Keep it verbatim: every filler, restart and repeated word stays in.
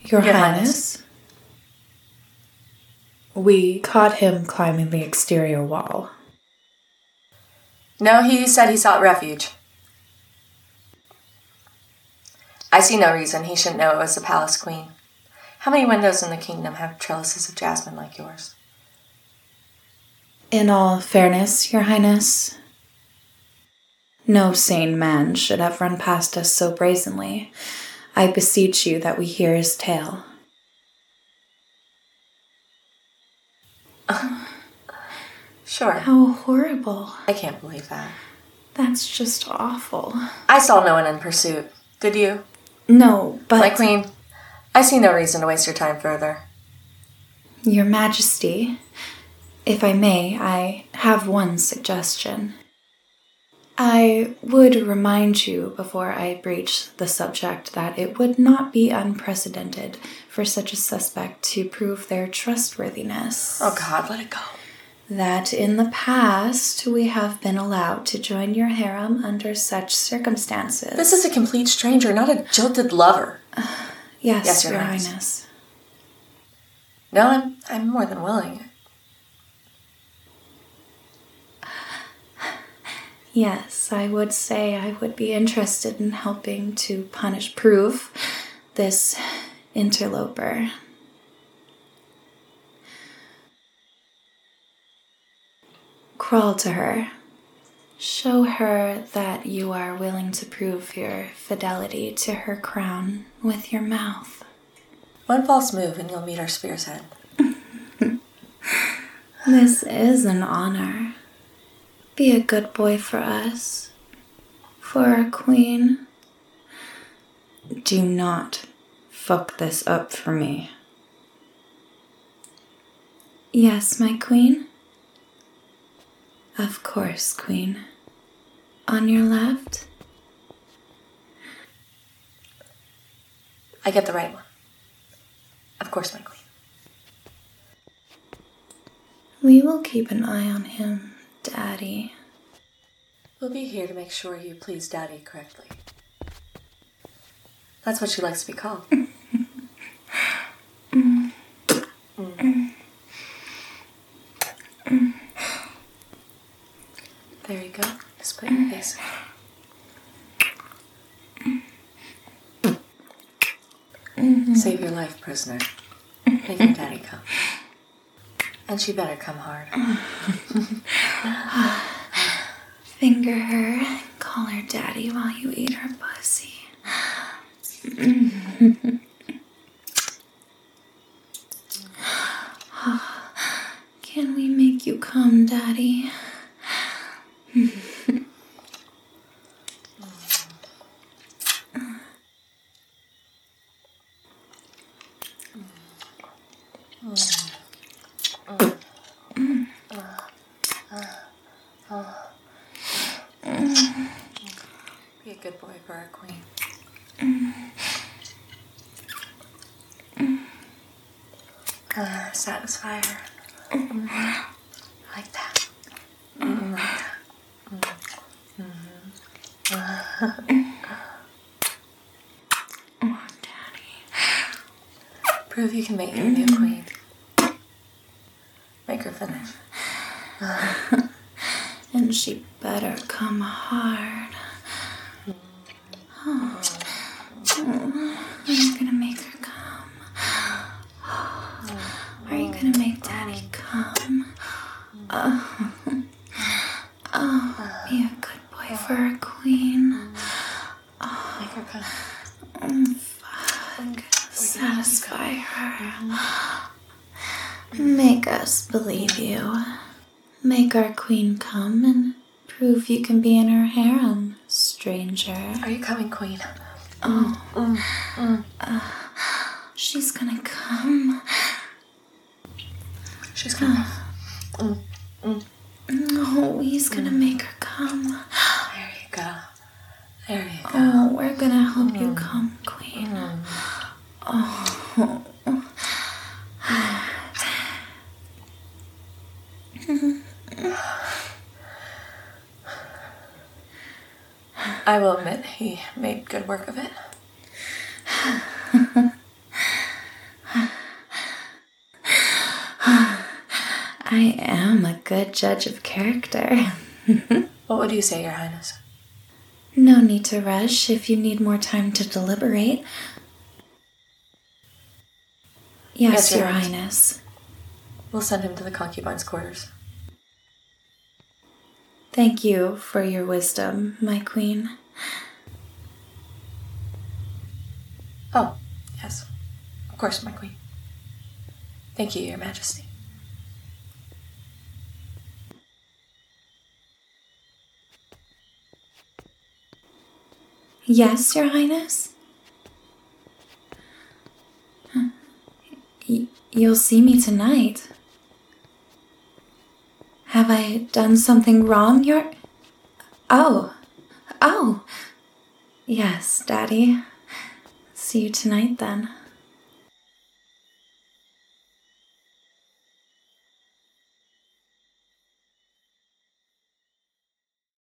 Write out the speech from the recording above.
Your, Your Highness. Highness. We caught him climbing the exterior wall. No, he said he sought refuge. I see no reason he shouldn't know it was the Palace Queen. How many windows in the kingdom have trellises of jasmine like yours? In all fairness, Your Highness, no sane man should have run past us so brazenly. I beseech you that we hear his tale. Uh, sure. How horrible. I can't believe that. That's just awful. I saw no one in pursuit. Did you? No, but... My queen, I see no reason to waste your time further. Your Majesty, if I may, I have one suggestion. I would remind you before I breach the subject that it would not be unprecedented for such a suspect to prove their trustworthiness. Oh God, let it go. That in the past we have been allowed to join your harem under such circumstances. This is a complete stranger, not a jilted lover. Uh, yes, yes, Your, Your Highness. Highness. No, I'm, I'm more than willing. Yes, I would say I would be interested in helping to punish Proof, this interloper. Crawl to her. Show her that you are willing to prove your fidelity to her crown with your mouth. One false move and you'll meet our spear's head. This is an honor. Be a good boy for us. For our queen. Do not fuck this up for me. Yes, my queen? Of course, queen. On your left? I get the right one. Of course, my queen. We will keep an eye on him, Daddy. We'll be here to make sure you please Daddy correctly. That's what she likes to be called. mm. Mm. Mm. There you go. Just put your face in. Mm-hmm. Save your life, prisoner. Make your daddy come. And she better come hard. Finger her and call her daddy while you eat her pussy. Can we make you come, Daddy? Be a good boy for our queen. Uh, satisfy her. Like that. Mm, like that. Mm. Mm-hmm. Oh, Daddy. Prove you can make your new queen. Make her finish. And she better come hard. Oh. Oh. Are you gonna make her come? Are you gonna make Daddy come? Oh. Oh, be a good boy for our queen. Oh. Make her come. Oh, fuck. Satisfy her. Make us believe you. Make our queen come and prove you can be in her harem, stranger. Are you coming, queen? Oh. Mm, mm. Uh, she's gonna come. She's coming. Mm, mm. No, he's gonna make her come. There you go. There you go. Oh, we're gonna help mm. you come, queen. Mm. Oh. I will admit he made good work of it. I am a good judge of character. What would you say, Your Highness? No need to rush if you need more time to deliberate. Yes, Yes, Your Your Highness. Highness. We'll send him to the concubine's quarters. Thank you for your wisdom, my queen. Oh, yes. Of course, my queen. Thank you, Your Majesty. Yes, Your Highness? Y- you'll see me tonight. Have I done something wrong, Your... Oh. Oh. Yes, Daddy. See you tonight, then.